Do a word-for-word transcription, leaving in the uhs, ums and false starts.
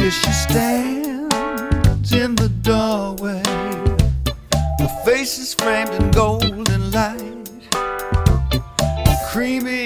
Here she stands in the doorway. Her face is framed in golden light, creamy